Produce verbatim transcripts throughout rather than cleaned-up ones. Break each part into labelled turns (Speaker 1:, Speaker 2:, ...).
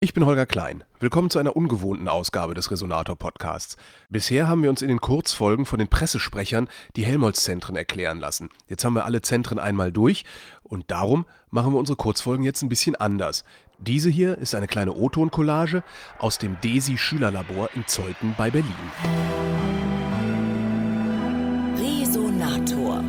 Speaker 1: Ich bin Holger Klein. Willkommen zu einer ungewohnten Ausgabe des Resonator-Podcasts. Bisher haben wir uns in den Kurzfolgen von den Pressesprechern die Helmholtz-Zentren erklären lassen. Jetzt haben wir alle Zentren einmal durch und darum machen wir unsere Kurzfolgen jetzt ein bisschen anders. Diese hier ist eine kleine O-Ton-Collage aus dem DESI-Schülerlabor in Zeuthen bei Berlin.
Speaker 2: Resonator.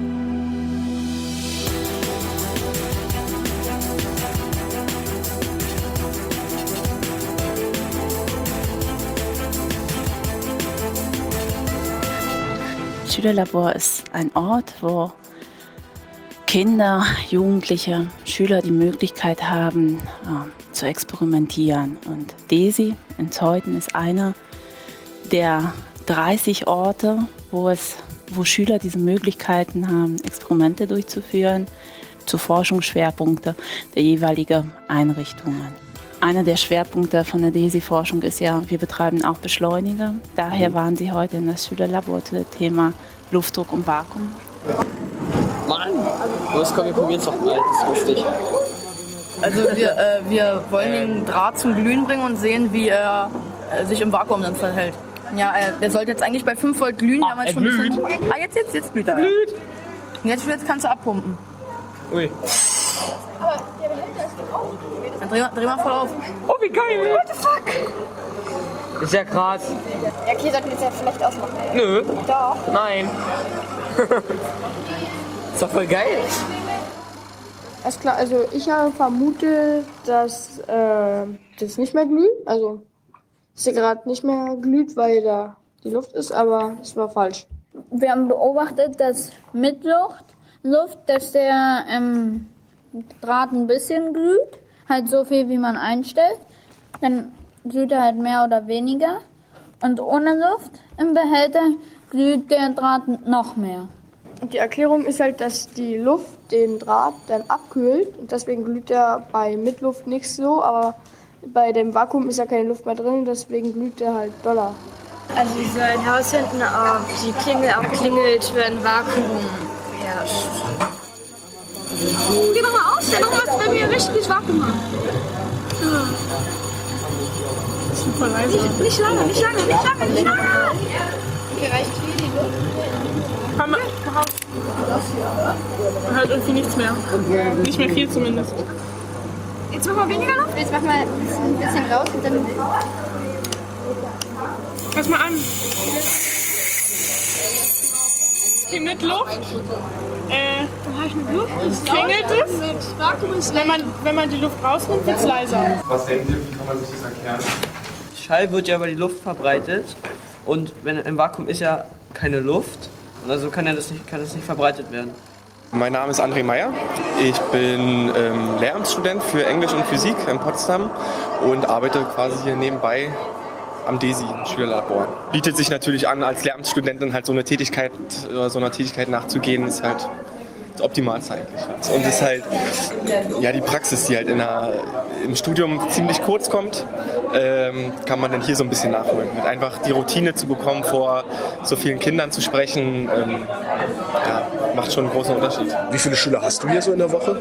Speaker 3: Schülerlabor ist ein Ort, wo Kinder, Jugendliche, Schüler die Möglichkeit haben, äh, zu experimentieren. Und DESI in Zeuthen ist einer der dreißig Orte, wo, es, wo Schüler diese Möglichkeiten haben, Experimente durchzuführen, zu Forschungsschwerpunkte der jeweiligen Einrichtungen. Einer der Schwerpunkte von der DESI-Forschung ist ja, wir betreiben auch Beschleuniger. Daher waren Sie heute in das Schülerlabor zu dem Thema Luftdruck und Vakuum.
Speaker 4: Mann, los komm, wir probieren es doch mal, das ist lustig.
Speaker 5: Also wir, äh, wir wollen den Draht zum Glühen bringen und sehen, wie er äh, sich im Vakuum dann verhält. Ja, äh, der sollte jetzt eigentlich bei fünf Volt glühen.
Speaker 4: Ah, er
Speaker 5: schon
Speaker 4: glüht.
Speaker 5: Bisschen, ah, jetzt, jetzt, jetzt glüht er.
Speaker 4: Glüht.
Speaker 5: Und jetzt, jetzt kannst du abpumpen.
Speaker 4: Ui.
Speaker 5: Dann dreh, dreh mal voll auf.
Speaker 4: Oh, wie geil. What the fuck? Ist ja krass.
Speaker 6: Ja, okay, sollten wir es ja vielleicht ausmachen.
Speaker 4: Nö.
Speaker 6: Doch.
Speaker 4: Nein. Ist doch voll geil.
Speaker 6: Alles klar, also ich habe vermutet, dass äh, das nicht mehr glüht. Also, dass er gerade nicht mehr glüht, weil da die Luft ist, aber es war falsch.
Speaker 7: Wir haben beobachtet, dass mit Luft, Luft, dass der ähm, Draht ein bisschen glüht, halt so viel, wie man einstellt. Dann glüht er halt mehr oder weniger. Und ohne Luft im Behälter glüht der Draht noch mehr.
Speaker 6: Und die Erklärung ist halt, dass die Luft den Draht dann abkühlt. Und deswegen glüht er bei Mitluft nicht so, aber bei dem Vakuum ist ja keine Luft mehr drin, deswegen glüht er halt doller.
Speaker 8: Also wir sollen herausfinden, ob die Klingel auch klingelt, wenn Vakuum herrscht.
Speaker 9: Geh doch mal aus, dann machen wir es, wenn wir richtiges Vakuum haben. Ja. Super leise. Nicht, nicht lange, nicht lange, nicht lange, nicht lange.
Speaker 6: Okay, reicht hier die Luft?
Speaker 9: Haben wir. Man hört irgendwie nichts mehr. Nicht mehr viel zumindest. Jetzt machen wir weniger Luft?
Speaker 6: Jetzt machen wir ein bisschen raus und dann...
Speaker 9: Pass mal an. Okay, mit Luft. Äh, klingelt es. Wenn man, wenn man die Luft rausnimmt, wird es leiser.
Speaker 10: Was denkt ihr, wie kann man sich das erklären?
Speaker 4: Schall wird ja über die Luft verbreitet und wenn im Vakuum ist ja keine Luft und also kann ja das nicht, kann das nicht verbreitet werden.
Speaker 10: Mein Name ist André Meyer. Ich bin ähm, Lehramtsstudent für Englisch und Physik in Potsdam und arbeite quasi hier nebenbei am DESI Schülerlabor. Bietet sich natürlich an, als Lehramtsstudentin halt so eine Tätigkeit oder so einer Tätigkeit nachzugehen, ist halt das Optimalste eigentlich. Und es ist halt ja die Praxis, die halt in der, im Studium ziemlich kurz kommt, ähm, kann man dann hier so ein bisschen nachholen. Mit einfach die Routine zu bekommen, vor so vielen Kindern zu sprechen, ähm, ja, macht schon einen großen Unterschied.
Speaker 11: Wie viele Schüler hast du hier so in der Woche?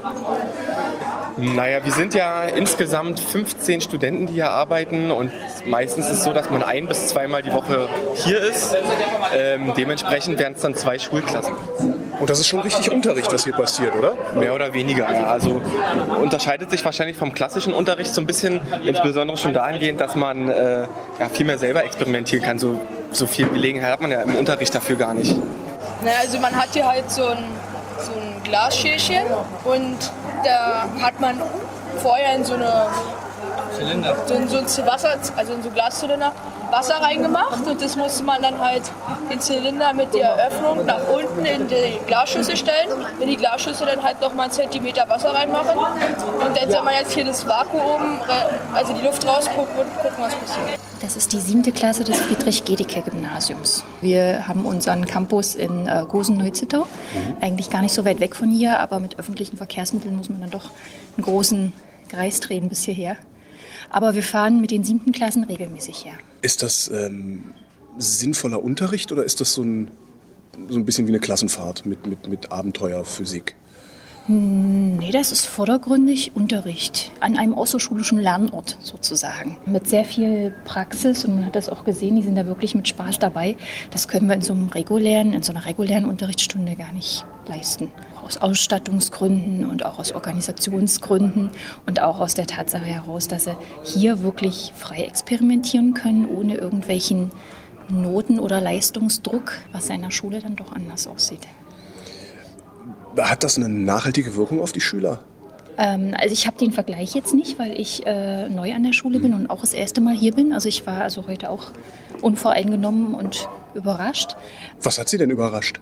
Speaker 10: Naja, wir sind ja insgesamt fünfzehn Studenten, die hier arbeiten und meistens ist es so, dass man ein- bis zweimal die Woche hier ist. Ähm, dementsprechend wären es dann zwei Schulklassen.
Speaker 11: Und das ist schon richtig Unterricht, was hier passiert, oder?
Speaker 10: Mehr oder weniger, ja. Also unterscheidet sich wahrscheinlich vom klassischen Unterricht so ein bisschen, insbesondere schon dahingehend, dass man äh, ja, viel mehr selber experimentieren kann. So, so viel Gelegenheit hat man ja im Unterricht dafür gar nicht.
Speaker 5: Naja, also man hat hier halt so ein, so ein Glasschälchen und da hat man vorher in so eine
Speaker 4: Zylinder.
Speaker 5: So in so ein Wasser, also in so Glaszylinder Wasser reingemacht und das musste man dann halt den Zylinder mit der Öffnung nach unten in die Glasschüssel stellen. In die Glasschüssel dann halt noch mal einen Zentimeter Wasser reinmachen und dann soll man jetzt hier das Vakuum, also die Luft rausgucken und gucken, was passiert.
Speaker 12: Das ist die siebte Klasse des Friedrich-Gedicke-Gymnasiums. Wir haben unseren Campus in äh, Gosen-Neuzittau. Mhm. Eigentlich gar nicht so weit weg von hier, aber mit öffentlichen Verkehrsmitteln muss man dann doch einen großen Kreis drehen bis hierher. Aber wir fahren mit den siebten Klassen regelmäßig her.
Speaker 11: Ist das ähm, sinnvoller Unterricht oder ist das so ein, so ein bisschen wie eine Klassenfahrt mit, mit, mit Abenteuerphysik?
Speaker 12: Nee, das ist vordergründig Unterricht an einem außerschulischen Lernort sozusagen. Mit sehr viel Praxis und man hat das auch gesehen, die sind da wirklich mit Spaß dabei. Das können wir in so einem regulären, in so einer regulären Unterrichtsstunde gar nicht leisten. Aus Ausstattungsgründen und auch aus Organisationsgründen und auch aus der Tatsache heraus, dass sie hier wirklich frei experimentieren können, ohne irgendwelchen Noten- oder Leistungsdruck, was in der Schule dann doch anders aussieht.
Speaker 11: Hat das eine nachhaltige Wirkung auf die Schüler?
Speaker 12: Ähm, also ich habe den Vergleich jetzt nicht, weil ich äh, neu an der Schule bin und auch das erste Mal hier bin. Also ich war also heute auch unvoreingenommen und überrascht.
Speaker 11: Was hat Sie denn überrascht?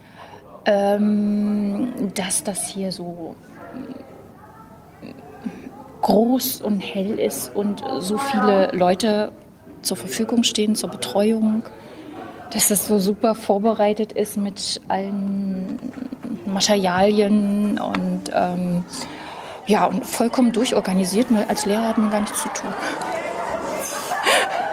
Speaker 12: Ähm, dass das hier so groß und hell ist und so viele Leute zur Verfügung stehen zur Betreuung. Dass das so super vorbereitet ist mit allen Materialien und ähm, ja, und vollkommen durchorganisiert. Als Lehrer hat man gar nichts zu tun.